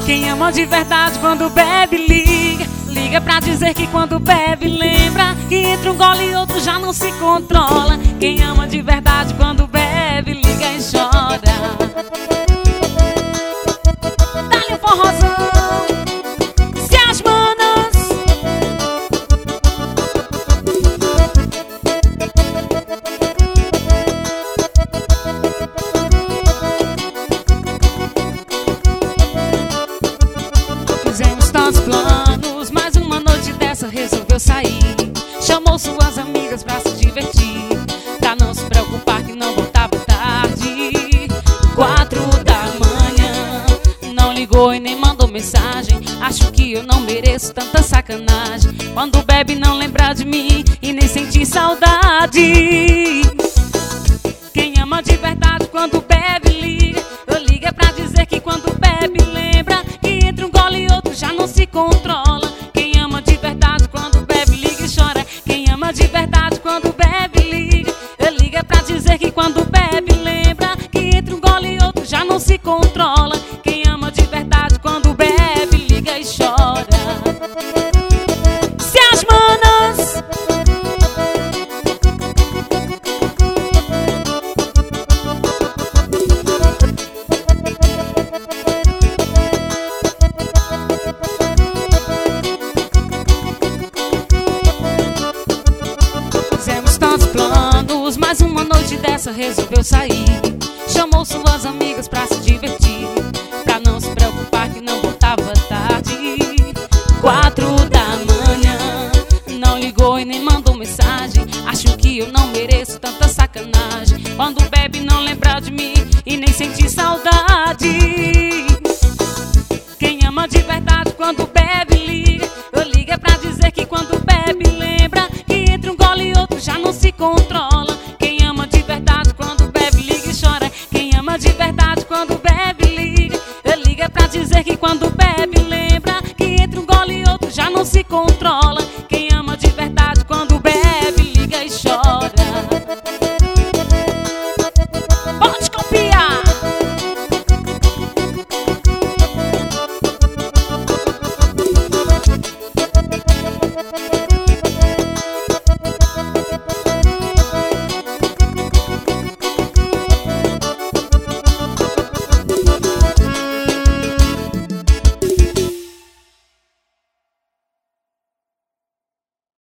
Quem ama de verdade quando bebe liga. Liga pra dizer que quando bebe lembra que entre um gole e outro já não se controla. Quem ama de verdade quando bebe liga e chora. Dá-lhe um forrozão, se as manas. Fizemos tantos planos, mas uma noite dessa resolveu sair. Chamou suas amigas pra se divertir, pra não se preocupar que não voltava tarde. 4 da manhã, não ligou e nem mandou mensagem. Acho que eu não mereço tanta sacanagem. Quando bebe não lembra de mim e nem sentir saudade. Quem ama de verdade quando bebe liga. Liga pra dizer que quando bebe lembra que entre um gole e outro já não se controla. Quem ama de verdade quando bebe liga e chora. Quem ama de verdade quando bebe liga. Liga pra dizer que quando bebe lembra que entre um gole e outro já não se controla. Quem ama de verdade quando bebe liga e chora. Se as manas. Fizemos tantos planos, mas uma noite dessa resolveu sair. Chamou suas amigas pra se divertir, pra não se preocupar que não voltava tarde. 4 da manhã, não ligou e nem mandou mensagem. Acho que eu não mereço tanta sacanagem. Quando bebe não lembra de mim e nem sentir saudade. Quem ama de verdade quando bebe liga. Liga pra dizer que quando bebe lembra que entre um gole e outro já não se controla. Quem ama de verdade quando bebe liga e chora. Quem ama de verdade quando bebe liga. Liga pra dizer que quando bebe lembra que entre um gole e outro já não se controla.